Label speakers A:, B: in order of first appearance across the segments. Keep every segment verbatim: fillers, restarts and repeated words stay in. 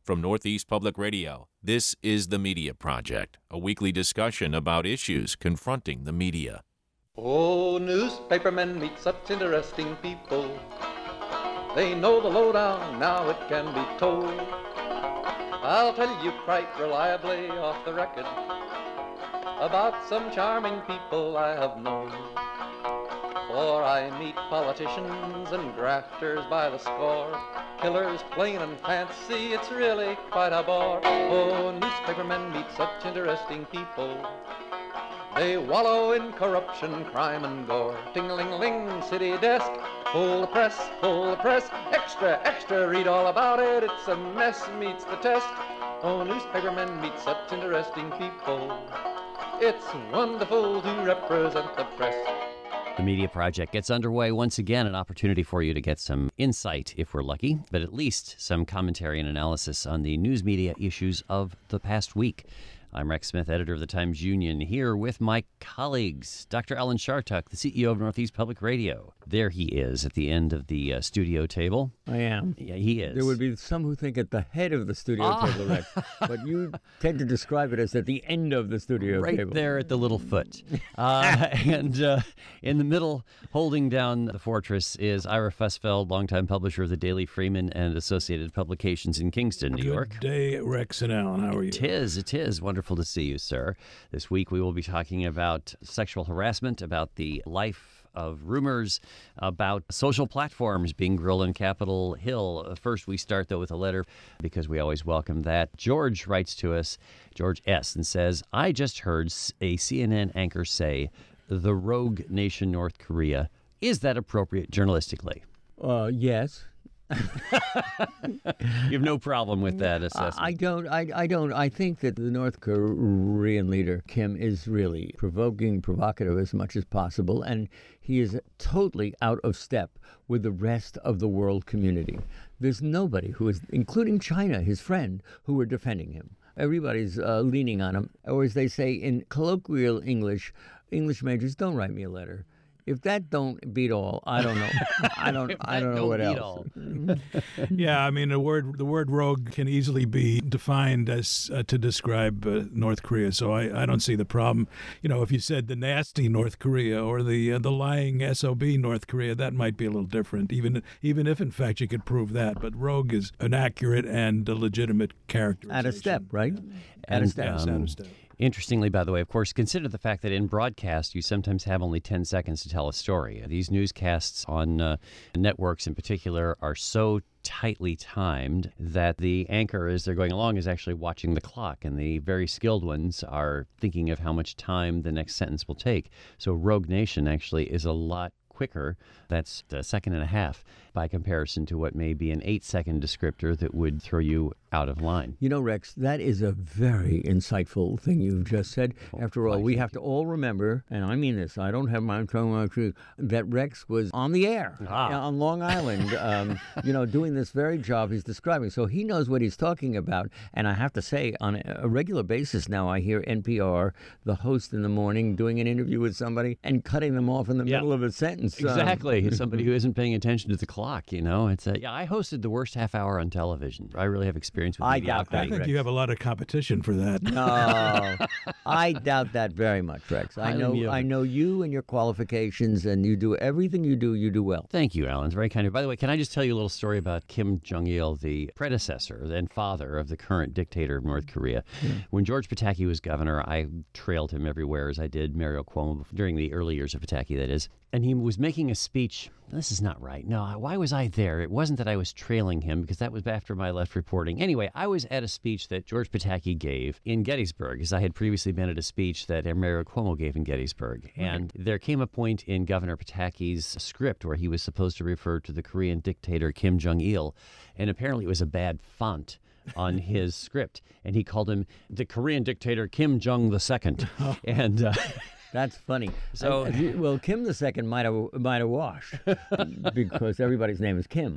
A: From Northeast Public Radio, this is The Media Project, a weekly discussion about issues confronting the media.
B: Oh, newspapermen meet such interesting people. They know the lowdown, now it can be told. I'll tell you quite reliably off the record about some charming people I have known. For I meet politicians and grafters by the score, killers plain and fancy, it's really quite a bore. Oh, newspapermen meet such interesting people. They wallow in corruption, crime and gore. Ting-a-ling-a-ling, city desk, pull the press, pull the press, extra, extra, read all about it, it's a mess, meets the test. Oh, newspapermen meet such interesting people. It's wonderful to represent the press.
C: The Media Project gets underway once again, an opportunity for you to get some insight, if we're lucky, but at least some commentary and analysis on the news media issues of the past week. I'm Rex Smith, editor of the Times-Union, here with my colleagues, Doctor Alan Chartuck, the C E O of Northeast Public Radio. There he is at the end of the uh, studio table.
D: I am.
C: Yeah, he is.
D: There would be some who think at the head of the studio
C: ah.
D: table, Rex, but you tend to describe it as at the end of the studio
C: right
D: table.
C: Right there at the little foot. Uh, and uh, in the middle, holding down the fortress, is Ira Fussfeld, longtime publisher of the Daily Freeman and Associated Publications in Kingston, New
E: Good
C: York.
E: Good day, Rex and Alan. How are you?
C: It is. It is. Wonderful to see you, sir. This week we will be talking about sexual harassment, about the life of rumors, about social platforms being grilled on Capitol Hill. First, we start, though, with a letter because we always welcome that. George writes to us, George S., and says, I just heard a C N N anchor say, the rogue nation North Korea. Is that appropriate journalistically?
D: Uh, yes.
C: You have no problem with that assessment?
D: I don't. I, I don't. I think that the North Korean leader, Kim, is really provoking, provocative as much as possible, and he is totally out of step with the rest of the world community. There's nobody who is, including China, his friend, who are defending him. Everybody's uh, leaning on him. Or as they say in colloquial English, English majors, don't write me a letter. If that don't beat all, I don't know. I don't. I don't know what else.
E: Yeah, I mean the word the word rogue can easily be defined as uh, to describe uh, North Korea. So I, I don't see the problem. You know, if you said the nasty North Korea or the uh, the lying S O B North Korea, that might be a little different. Even even if in fact you could prove that. But rogue is an accurate and a legitimate characterization.
D: At a step, right?
C: At
E: a
C: step.
E: Um, At a step.
C: Interestingly, by the way, of course, consider the fact that in broadcast, you sometimes have only ten seconds to tell a story. These newscasts on uh, networks in particular are so tightly timed that the anchor, as they're going along, is actually watching the clock, and the very skilled ones are thinking of how much time the next sentence will take. So Rogue Nation actually is a lot quicker. That's a second and a half by comparison to what may be an eight-second descriptor that would throw you out of line.
D: You know, Rex, that is a very insightful thing you've just said.
C: Oh,
D: After all, we have to all remember, and I mean this, I don't have my tongue true, that Rex was on the air
C: Ah.
D: on Long Island, um, you know, doing this very job he's describing. So he knows what he's talking about. And I have to say, on a regular basis now, I hear N P R, the host in the morning, doing an interview with somebody and cutting them off in the
C: Yeah.
D: middle of a sentence.
C: Exactly.
D: Um,
C: Somebody who isn't paying attention to the clock, you know. It's a, yeah, I hosted the worst half hour on television. I really have experience with
D: I
C: media
D: doubt
C: operating.
E: I think
D: Rex.
E: you have a lot of competition for that.
D: No, I doubt that very much, Rex. I
C: Highly
D: know,
C: muted.
D: I know you and your qualifications, and you do everything you do, you do well.
C: Thank you, Alan. It's very kind of you. By the way, can I just tell you a little story about Kim Jong-il, the predecessor and father of the current dictator of North Korea? Mm. When George Pataki was governor, I trailed him everywhere, as I did Mario Cuomo during the early years of Pataki, that is. And he was making a speech. This is not right. No, why was I there? It wasn't that I was trailing him, because that was after my left reporting. Anyway, I was at a speech that George Pataki gave in Gettysburg, as I had previously been at a speech that Mario Cuomo gave in Gettysburg. Right. And there came a point in Governor Pataki's script where he was supposed to refer to the Korean dictator Kim Jong-il, and apparently it was a bad font on his script, and he called him the Korean dictator Kim Jong the Second. And uh,
D: That's funny.
C: So,
D: I, I, well, Kim the Second might have might have washed because everybody's name is Kim.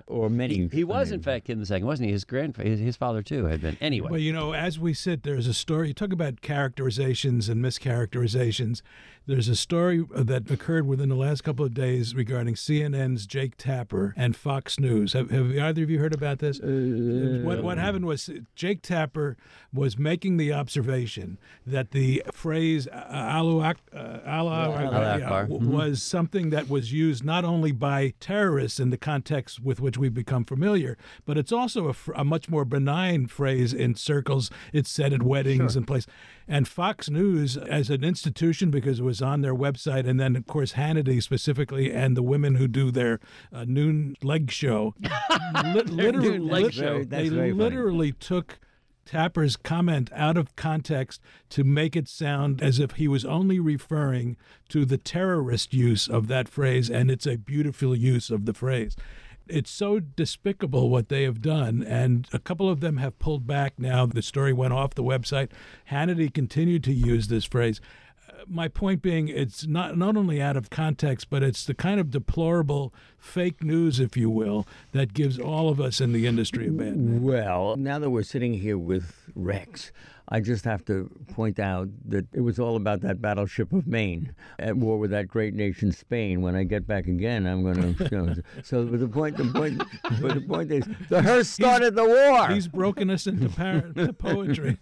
D: or many.
C: He, he was,
D: I mean,
C: in fact, Kim the Second, wasn't he? His grandfather, his, his father too, had been. Anyway.
E: Well, you know, as we sit, there's a story. You talk about characterizations and mischaracterizations. There's a story that occurred within the last couple of days regarding C N N's Jake Tapper and Fox News. Have, have either of you heard about this? Uh, what, what happened was Jake Tapper was making the observation that the phrase uh, "Allahu Ak- uh, Allah
C: Allah
E: uh,
C: Akbar.
E: w- was something that was used not only by terrorists in the context with which we've become familiar, but it's also a, fr- a much more benign phrase in circles. It's said at weddings
D: Sure.
E: and places. And Fox News, as an institution, because it was on their website, and then, of course, Hannity specifically, and the women who do their uh, noon leg show, li- literally,
C: noon leg
E: lit-
C: show.
D: That's
E: they
D: very funny.
E: literally took Tapper's comment out of context to make it sound as if he was only referring to the terrorist use of that phrase, and it's a beautiful use of the phrase. It's so despicable what they have done, and a couple of them have pulled back now. The story went off the website. Hannity continued to use this phrase. Uh, my point being, it's not not only out of context, but it's the kind of deplorable fake news, if you will, that gives all of us in the industry a bad name.
D: Well, now that we're sitting here with Rex, I just have to point out that it was all about that battleship of Maine at war with that great nation Spain. When I get back again, I'm going to. You know, so but the point, the point, but the point is, the Hearst started the war.
E: He's broken us into par- to poetry.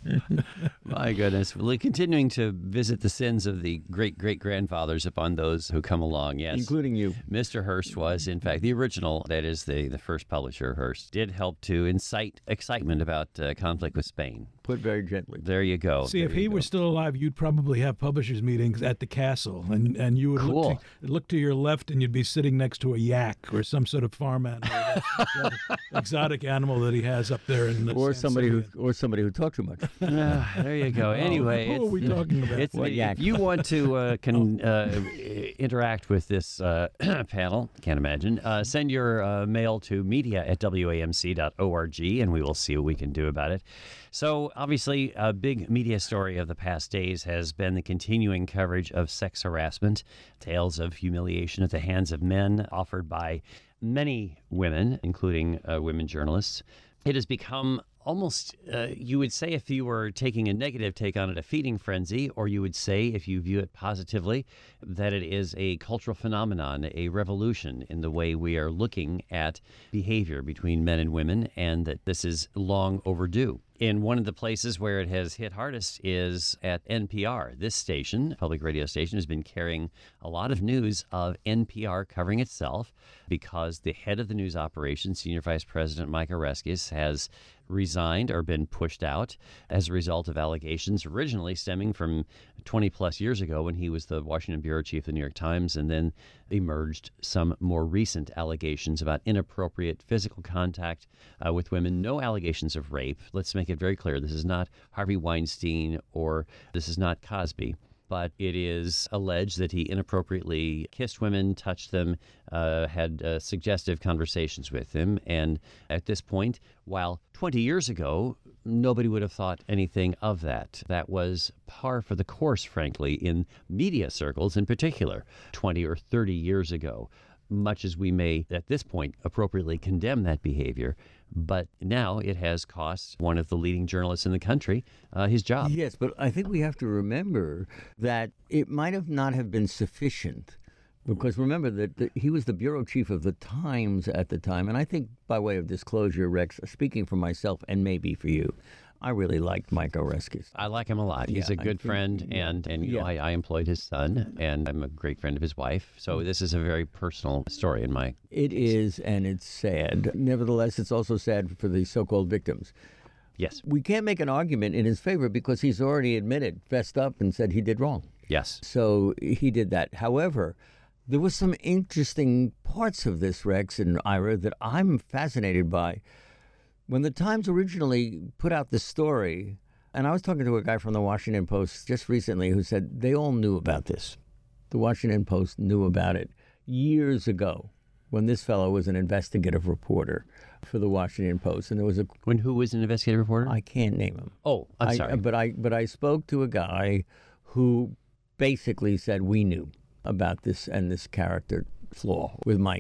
C: My goodness. Well, continuing to visit the sins of the great-great-grandfathers upon those who come along, yes.
D: Including you.
C: Mister Hearst was, in fact, the original, that is, the, the first publisher, Hearst, did help to incite excitement about uh, conflict with Spain.
D: Put very gently.
C: There you go.
E: See,
C: There
E: if he
C: you
E: were
C: go.
E: still alive, you'd probably have publishers' meetings at the castle, and, and you would
C: Cool.
E: look, to, look to your left, and you'd be sitting next to a yak or some sort of farm animal, that exotic animal that he has up there in the
D: Or
E: San
D: somebody who,
E: Simeon.
D: or somebody who talked too much.
C: Ah, there you go. Anyway,
E: who are
C: it's-
E: we talking about?
C: It's,
D: What
C: if
D: yak?
C: you want to uh, can, uh, interact with this uh, panel, can't imagine, uh, send your uh, mail to media at w a m c dot org, and we will see what we can do about it. So, obviously, a big media story of the past days has been the continuing coverage of sex harassment, tales of humiliation at the hands of men offered by many women, including uh, women journalists. It has become almost, uh, you would say if you were taking a negative take on it, a feeding frenzy, or you would say, if you view it positively, that it is a cultural phenomenon, a revolution in the way we are looking at behavior between men and women, and that this is long overdue. And one of the places where it has hit hardest is at N P R. This station, public radio station, has been carrying a lot of news of N P R covering itself because the head of the news operation, Senior Vice President Mike Oreskes, has resigned or been pushed out as a result of allegations originally stemming from twenty plus years ago when he was the Washington bureau chief of the New York Times, and then emerged some more recent allegations about inappropriate physical contact uh, with women. No allegations of rape. Let's make it very clear. This is not Harvey Weinstein or this is not Cosby. But it is alleged that he inappropriately kissed women, touched them, uh, had uh, suggestive conversations with them. And at this point, while twenty years ago, nobody would have thought anything of that. That was par for the course, frankly, in media circles in particular, twenty or thirty years ago. Much as we may, at this point, appropriately condemn that behavior, but now it has cost one of the leading journalists in the country uh, his job.
D: Yes, but I think we have to remember that it might have not have been sufficient, because remember that the, he was the bureau chief of the Times at the time, and I think by way of disclosure, Rex, speaking for myself and maybe for you, I really liked Mike Oreskes.
C: I like him a lot. He's
D: Yeah,
C: a
D: I
C: good
D: think-
C: friend, and, and you know,
D: Yeah.
C: I, I employed his son, and I'm a great friend of his wife. So this is a very personal story in my...
D: It is, and it's sad. Nevertheless, it's also sad for the so-called victims.
C: Yes,
D: We can't make an argument in his favor because he's already admitted, fessed up, and said he did wrong.
C: yes.
D: So he did that. However, there was some interesting parts of this, Rex and Ira, that I'm fascinated by. When the Times originally put out the story, and I was talking to a guy from the Washington Post just recently who said they all knew about this. The Washington Post knew about it years ago when this fellow was an investigative reporter for the Washington Post. And there was a,
C: When who was an investigative reporter?
D: I can't name him.
C: oh, I'm
D: I-
C: sorry.
D: But I but I spoke to a guy who basically said we knew about this and this character flaw with Mike.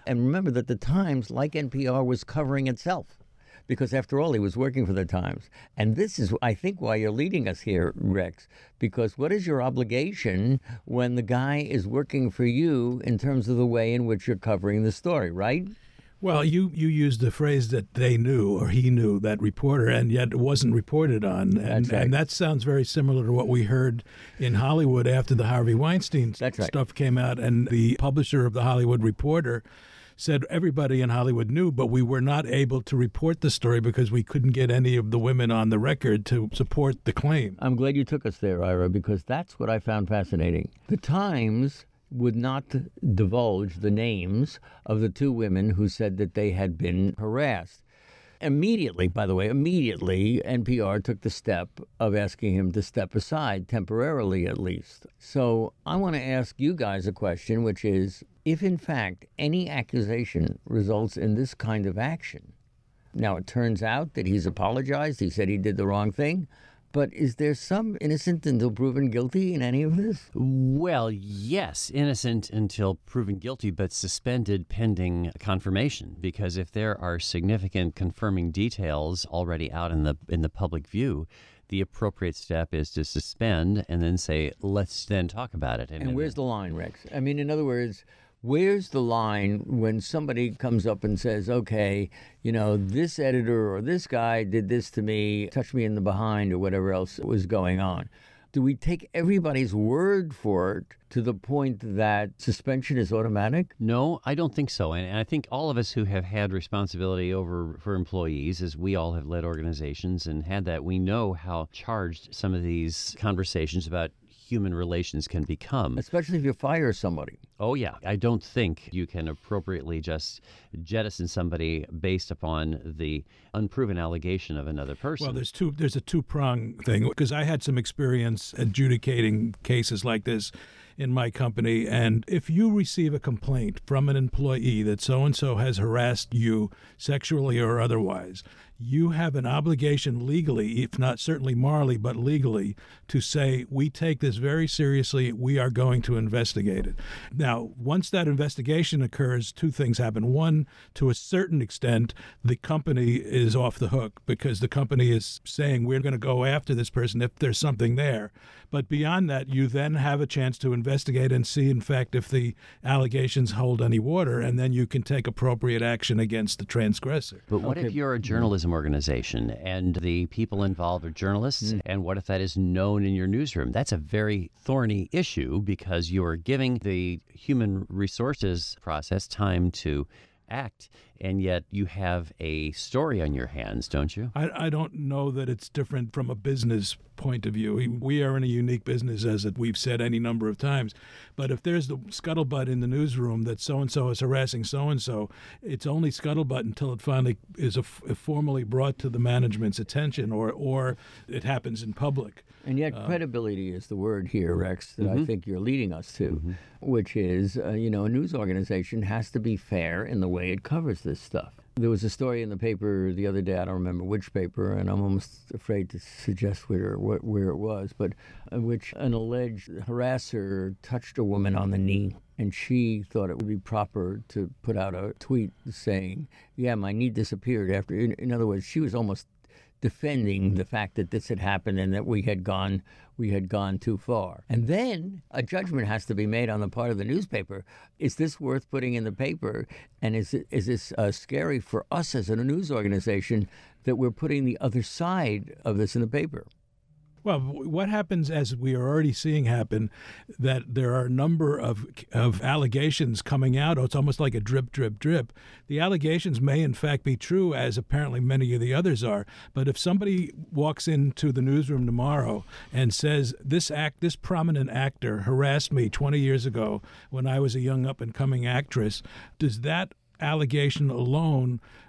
D: And remember that the Times, like N P R, was covering itself. Because after all, he was working for the Times. And this is, I think, why you're leading us here, Rex. Because what is your obligation when the guy is working for you in terms of the way in which you're covering the story, right?
E: Well, you, you used the phrase that they knew, or he knew, that reporter, and yet it wasn't reported on. And,
D: That's right.
E: and that sounds very similar to what we heard in Hollywood after the Harvey Weinstein
D: That's right.
E: stuff came out. And the publisher of the Hollywood Reporter said everybody in Hollywood knew, but we were not able to report the story because we couldn't get any of the women on the record to support the claim.
D: I'm glad you took us there, Ira, because that's what I found fascinating. The Times would not divulge the names of the two women who said that they had been harassed. Immediately, by the way, immediately, N P R took the step of asking him to step aside, temporarily at least. So I want to ask you guys a question, which is, if in fact any accusation results in this kind of action, now it turns out that he's apologized, he said he did the wrong thing, but is there some innocent until proven guilty in any of this?
C: Well, yes, innocent until proven guilty, but suspended pending confirmation. Because if there are significant confirming details already out in the in the public view, the appropriate step is to suspend and then say, let's then talk about it.
D: And where's the line, Rex? I mean, in other words, where's the line when somebody comes up and says, okay, you know, this editor or this guy did this to me, touched me in the behind or whatever else was going on? Do we take everybody's word for it to the point that suspension is automatic?
C: No, I don't think so. And, and I think all of us who have had responsibility over for employees, as we all have led organizations and had that, we know how charged some of these conversations about human relations can become.
D: Especially if you fire somebody.
C: Oh, yeah. I don't think you can appropriately just jettison somebody based upon the unproven allegation of another person.
E: Well, there's two. There's a two-prong thing, because I had some experience adjudicating cases like this in my company. And if you receive a complaint from an employee that so-and-so has harassed you sexually or otherwise, you have an obligation legally, if not certainly morally, but legally, to say, we take this very seriously, we are going to investigate it. Now, once that investigation occurs, two things happen. One, to a certain extent, the company is off the hook because the company is saying, we're going to go after this person if there's something there. But beyond that, you then have a chance to investigate and see, in fact, if the allegations hold any water, and then you can take appropriate action against the transgressor.
C: But what
D: Okay.
C: if you're a journalism organization and the people involved are journalists? Mm. And what if that is known in your newsroom? That's a very thorny issue because you're giving the human resources process time to act, and yet you have a story on your hands, don't you?
E: I, I don't know that it's different from a business point of view. We, we are in a unique business, as it, we've said any number of times. But if there's the scuttlebutt in the newsroom that so-and-so is harassing so-and-so, it's only scuttlebutt until it finally is a, formally brought to the management's attention, or, or it happens in public.
D: And yet credibility is the word here, Rex, that
C: Mm-hmm.
D: I think you're leading us to, mm-hmm. which is, uh, you know, a news organization has to be fair in the way it covers this stuff. There was a story in the paper the other day, I don't remember which paper, and I'm almost afraid to suggest where, where it was, but in which an alleged harasser touched a woman on the knee. And she thought it would be proper to put out a tweet saying, yeah, my knee disappeared after. In, in other words, she was almost defending the fact that this had happened and that we had gone we had gone too far. And then a judgment has to be made on the part of the newspaper. Is this worth putting in the paper? And is it, is this uh, scary for us as a news organization that we're putting the other side of this in the paper?
E: Well, what happens, as we are already seeing happen, that there are a number of of allegations coming out. Oh, it's almost like a drip, drip, drip. The allegations may, in fact, be true, as apparently many of the others are. But if somebody walks into the newsroom tomorrow and says, this act, this prominent actor harassed me twenty years ago when I was a young up-and-coming actress, does that allegation alone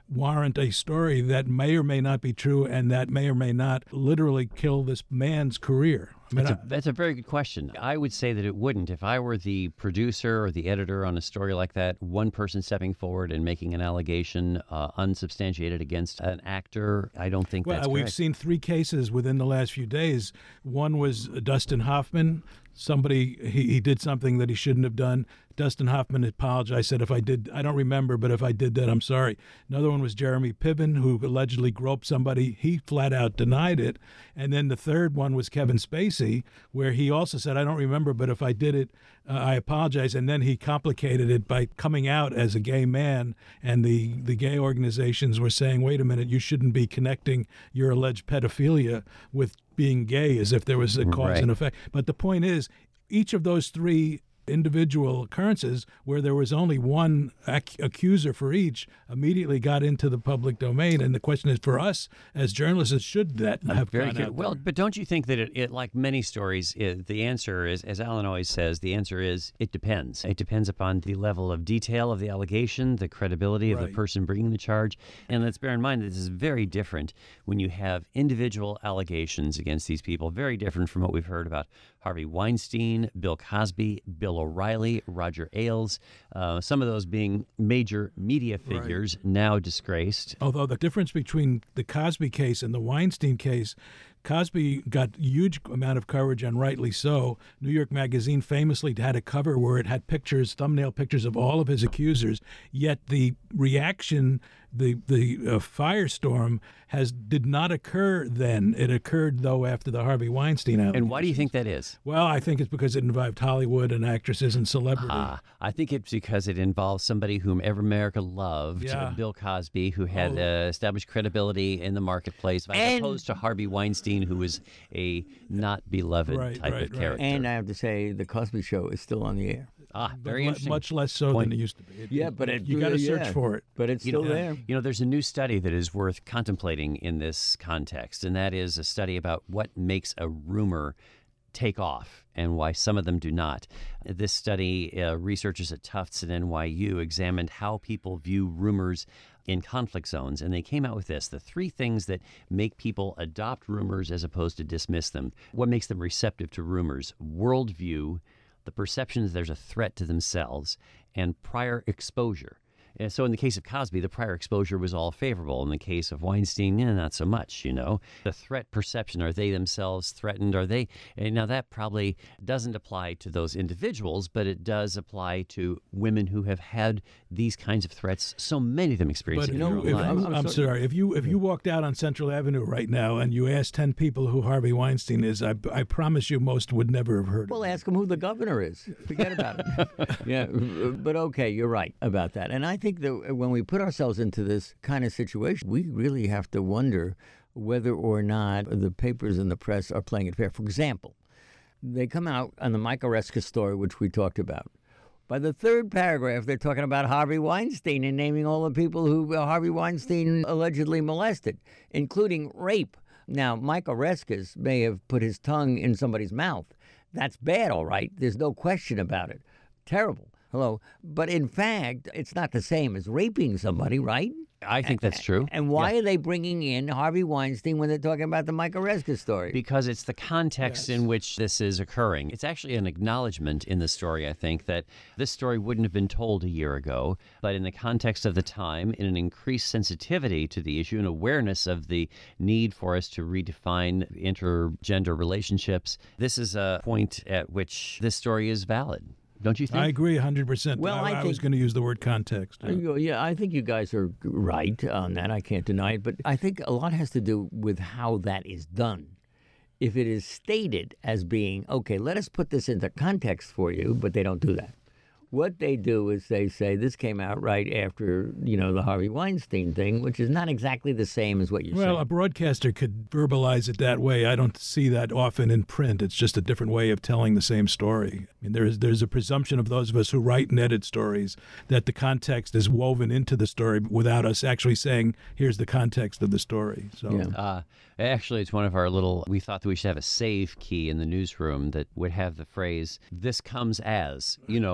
E: warrant a story that may or may not be true and that may or may not literally kill this man's career? I mean,
C: That's a, that's a very good question. I would say that it wouldn't. If I were the producer or the editor on a story like that, one person stepping forward and making an allegation uh, unsubstantiated against an actor, I don't think
E: well,
C: that's
E: we've
C: correct.
E: seen three cases within the last few days. One was Dustin Hoffman. Somebody, he, he did something that he shouldn't have done. Dustin Hoffman apologized, said, if I did, I don't remember, but if I did that, I'm sorry. Another one was Jeremy Piven, who allegedly groped somebody. He flat out denied it. And then the third one was Kevin Spacey, where he also said, I don't remember, but if I did it, uh, I apologize. And then he complicated it by coming out as a gay man. And the, the gay organizations were saying, wait a minute, you shouldn't be connecting your alleged pedophilia with being gay as if there was a cause
C: Right.
E: and effect. But the point is, each of those three individual occurrences where there was only one ac- accuser for each immediately got into the public domain. And the question is, for us as journalists, should that have
C: Very
E: gone
C: good.
E: out
C: Well,
E: there?
C: but don't you think that it, it like many stories, it, the answer is, as Alan always says, the answer is it depends. It depends upon the level of detail of the allegation, the credibility of the
E: Right.
C: person bringing the charge. And let's bear in mind that this is very different when you have individual allegations against these people, very different from what we've heard about Harvey Weinstein, Bill Cosby, Bill O'Reilly, Roger Ailes, uh, some of those being major media figures now disgraced.
E: Although the difference between the Cosby case and the Weinstein case, Cosby got huge amount of coverage, and rightly so. New York Magazine famously had a cover where it had pictures, thumbnail pictures of all of his accusers, yet the reaction, the the uh, firestorm has did not occur then. It occurred, though, after the Harvey Weinstein allegations.
C: And why do you think that is?
E: Well, I think it's because it involved Hollywood and actresses and celebrity.
C: Ah, I think it's because it involves somebody whom ever America loved,
E: Yeah.
C: uh, Bill Cosby, who had
E: Oh.
C: uh, established credibility in the marketplace, as
D: And-
C: opposed to Harvey Weinstein, who was a not beloved
E: Right,
C: type
E: right,
C: of
E: right.
C: character.
D: And I have to say, the Cosby Show is still on the air.
C: ah,
E: But
C: very
E: mu-
C: interesting.
E: Much less so
C: point.
E: than it used to be. It-
D: Yeah,
E: it-
D: but it,
E: you got to search
D: yeah,
E: for it.
D: But it's
C: You
D: still
C: know,
D: there.
C: You know, there's a new study that is worth contemplating in this context, and that is a study about what makes a rumor take off and why some of them do not. This study, uh, researchers at Tufts and N Y U examined how people view rumors in conflict zones, and they came out with this: the three things that make people adopt rumors as opposed to dismiss them. What makes them receptive to rumors? Worldview, the perception that there's a threat to themselves, and prior exposure. And so in the case of Cosby, the prior exposure was all favorable. In the case of Weinstein, yeah, not so much, you know. The threat perception, are they themselves threatened? Are they? And now that probably doesn't apply to those individuals, but it does apply to women who have had these kinds of threats, so many of them experience
E: But
C: it
E: you
C: in
E: know,
C: their
E: if,
C: own
E: I'm,
C: lives.
D: I'm
E: I'm
D: sorry.
E: sorry. If you if you walked out on Central Avenue right now and you asked ten people who Harvey Weinstein is, I, I promise you most would never have heard.
D: Well,
E: of him.
D: ask him who the governor is. Forget about it. Yeah, but okay, you're right about that. And I think that when we put ourselves into this kind of situation, we really have to wonder whether or not the papers and the press are playing it fair. For example, they come out on the Mike Oreska story, which we talked about. By the third paragraph, they're talking about Harvey Weinstein and naming all the people who uh, Harvey Weinstein allegedly molested, including rape. Now, Mike Oreskas may have put his tongue in somebody's mouth. That's bad, all right. There's no question about it. Terrible. Hello. But in fact, it's not the same as raping somebody, right?
C: I think that's true.
D: And why are they bringing in Harvey Weinstein when they're talking about the Mike Oreska story?
C: Because it's the context
E: Yes.
C: in which this is occurring. It's actually an acknowledgement in the story, I think, that this story wouldn't have been told a year ago, but in the context of the time, in an increased sensitivity to the issue and awareness of the need for us to redefine intergender relationships, this is a point at which this story is valid. Don't you think?
E: I agree one hundred percent.
D: Well,
E: I,
D: I
E: I was
D: think-
E: going to use the word context.
D: Uh, you- Yeah, I think you guys are right on that. I can't deny it. But I think a lot has to do with how that is done. If it is stated as being, okay, let us put this into context for you, but they don't do that. What they do is they say this came out right after, you know, the Harvey Weinstein thing, which is not exactly the same as what you're
E: Well, a
D: saying.
E: broadcaster could verbalize it that way. I don't see that often in print. It's just a different way of telling the same story. I mean, there's there's a presumption of those of us who write and edit stories that the context is woven into the story without us actually saying, "Here's the context of the story." So,
D: Yeah.
C: Uh, actually, it's one of our little, we thought that we should have a save key in the newsroom that would have the phrase, this comes as, you know, because
D: Yeah.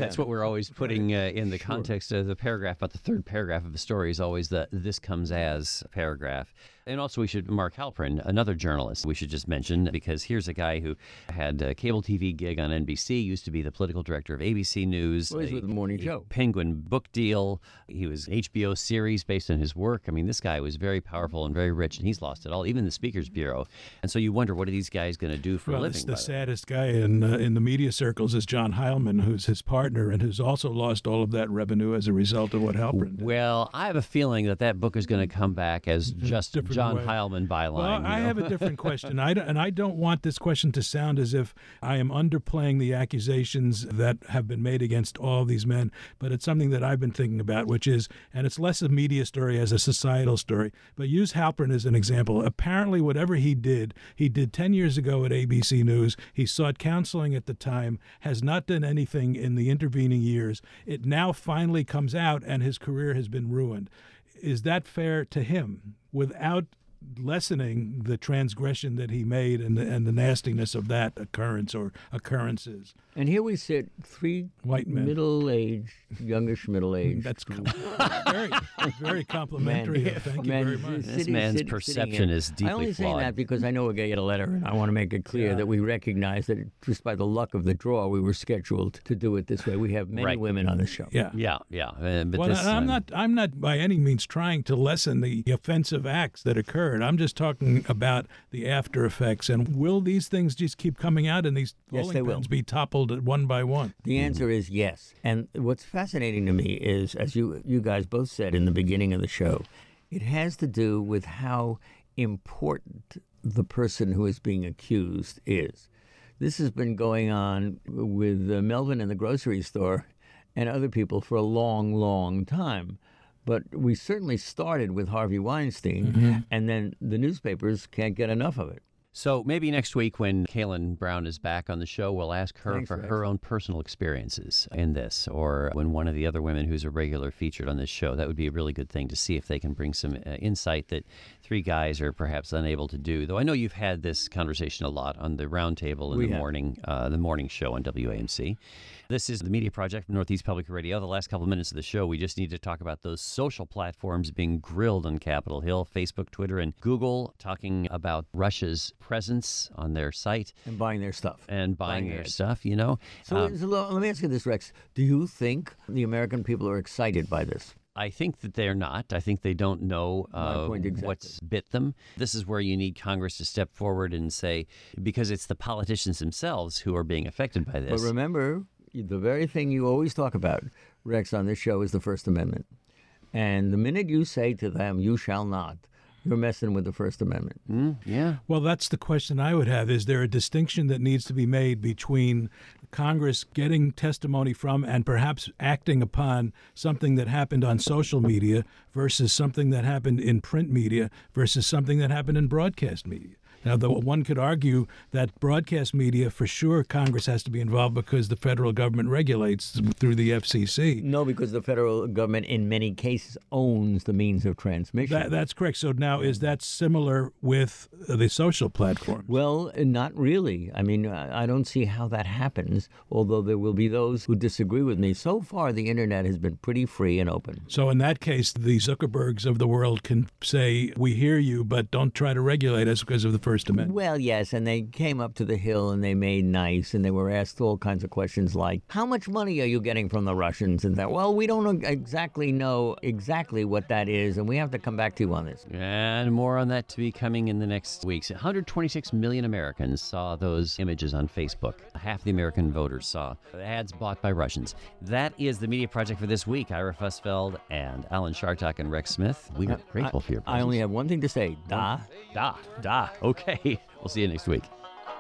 C: That's what we're always putting uh, in the sure. context of the paragraph, but the third paragraph of the story is always the "this comes as" paragraph. And also we should, Mark Halperin, another journalist we should just mention, because here's a guy who had a cable T V gig on N B C, used to be the political director of A B C News.
D: Well, he's
C: a,
D: with the Morning Show.
C: Penguin book deal. He was H B O series based on his work. I mean, this guy was very powerful and very rich, and he's lost it all, even the Speaker's Bureau. And so you wonder, what are these guys going to do for
E: well,
C: a living?
E: The saddest guy in uh, in the media circles is John Heilman, who's his partner and who's also lost all of that revenue as a result of what Halperin did.
C: Well, I have a feeling that that book is going to come back as just
E: Different
C: John
E: way.
C: Heilman byline.
E: Well, I
C: you know?
E: have a different question, I don't, and I don't want this question to sound as if I am underplaying the accusations that have been made against all these men, but it's something that I've been thinking about, which is, and it's less a media story as a societal story, but use Halperin as an example. Apparently, whatever he did, he did ten years ago at A B C News. He sought counseling at the time, has not done anything in the intervening years. It now finally comes out, and his career has been ruined. Is that fair to him without lessening the transgression that he made and the, and the nastiness of that occurrence or occurrences?
D: And here we sit, three
E: white men,
D: middle-aged, youngish middle-aged.
E: That's com- very, very complimentary.
D: Man,
E: Thank
D: man,
E: you very much.
C: This
D: sitting,
C: man's
D: sitting,
C: perception
D: sitting
C: is deeply
D: I only
C: flawed.
D: say that because I know we're going to get a letter, and I want to make it clear
E: Yeah.
D: that we recognize that just by the luck of the draw, we were scheduled to do it this way. We have many
C: Right.
D: women on the show.
E: Yeah.
C: Yeah, yeah. Uh, but
E: Well,
C: this,
E: I'm
C: uh,
E: not. I'm not by any means trying to lessen the offensive acts that occurred. I'm just talking about the after effects. And will these things just keep coming out, and these
D: Yes,
E: bowling
D: they will.
E: pins be toppled one by one?
D: The answer is yes. And what's fascinating to me is, as you you guys both said in the beginning of the show, it has to do with how important the person who is being accused is. This has been going on with uh, Melvin in the grocery store and other people for a long, long time. But we certainly started with Harvey Weinstein,
E: Mm-hmm.
D: and then the newspapers can't get enough of it.
C: So maybe next week when Kaylin Brown is back on the show, we'll ask her
D: Thanks,
C: for
D: Rex.
C: her own personal experiences in this, or when one of the other women who's a regular featured on this show. That would be a really good thing to see if they can bring some uh, insight that three guys are perhaps unable to do. Though I know you've had this conversation a lot on the roundtable in
D: We
C: the
D: have.
C: morning, uh, the morning show on W A M C. This is the Media Project from Northeast Public Radio. The last couple of minutes of the show, we just need to talk about those social platforms being grilled on Capitol Hill, Facebook, Twitter, and Google, talking about Russia's presence on their site
D: And buying their stuff.
C: and buying,
D: Buying
C: their
D: ads.
C: stuff, you know.
D: So,
C: Um,
D: so let me ask you this, Rex. Do you think the American people are excited by this?
C: I think that they're not. I think they don't know uh,
D: point exactly.
C: what's bit them. This is where you need Congress to step forward and say, because it's the politicians themselves who are being affected by this.
D: But remember, the very thing you always talk about, Rex, on this show is the First Amendment. And the minute you say to them, you shall not, you're messing with the First Amendment.
C: Mm, yeah.
E: Well, that's the question I would have. Is there a distinction that needs to be made between Congress getting testimony from and perhaps acting upon something that happened on social media versus something that happened in print media versus something that happened in broadcast media? Now, though one could argue that broadcast media, for sure, Congress has to be involved because the federal government regulates through the F C C.
D: No, because the federal government, in many cases, owns the means of transmission.
E: That, that's correct. So now, is that similar with the social platform?
D: Well, not really. I mean, I I don't see how that happens, although there will be those who disagree with me. So far, the Internet has been pretty free and open.
E: So in that case, the Zuckerbergs of the world can say, we hear you, but don't try to regulate us because of the First Amendment.
D: Well, yes, and they came up to the Hill and they made nice, and they were asked all kinds of questions like, how much money are you getting from the Russians? And that, well, we don't exactly know exactly what that is, and we have to come back to you on this.
C: And more on that to be coming in the next weeks. one hundred twenty-six million Americans saw those images on Facebook. Half the American voters saw ads bought by Russians. That is the Media Project for this week. Ira Fussfeld and Alan Shartok and Rex Smith. We are grateful for your presence.
D: I only have one thing to say. Da.
C: Da, da. Okay. We'll see you next week.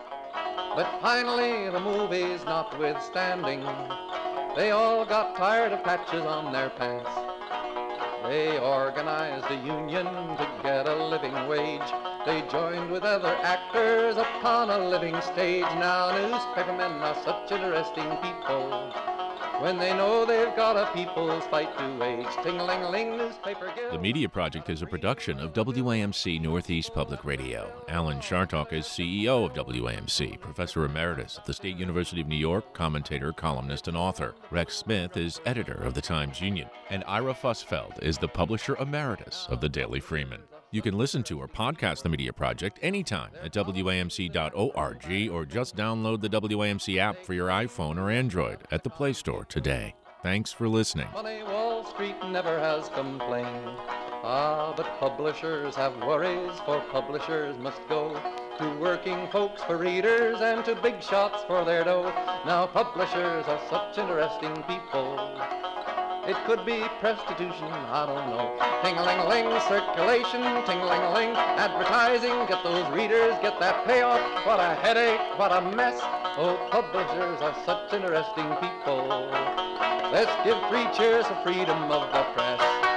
B: But finally, the movies notwithstanding, they all got tired of patches on their pants. They organized a union to get a living wage. They joined with other actors upon a living stage. Now newspapermen are such interesting people. when they know they've got a people's fight to wage. Ting-a-ling-a-ling, newspaper guild.
A: The Media Project is a production of W A M C Northeast Public Radio. Alan Chartock is C E O of W A M C, Professor Emeritus at the State University of New York, commentator, columnist, and author. Rex Smith is editor of the Times-Union. And Ira Fussfeld is the publisher emeritus of the Daily Freeman. You can listen to or podcast the Media Project anytime at W A M C dot org or just download the W A M C app for your iPhone or Android at the Play Store today. Thanks for listening.
B: Money Wall Street never has complained. Ah, but publishers have worries, for publishers must go to working folks for readers and to big shots for their dough. Now publishers are such interesting people. It could be prostitution, I don't know. Ting-a-ling-a-ling, circulation, ting-a-ling-a-ling, advertising, get those readers, get that payoff. What a headache, what a mess. Oh, publishers are such interesting people. Let's give three cheers for freedom of the press.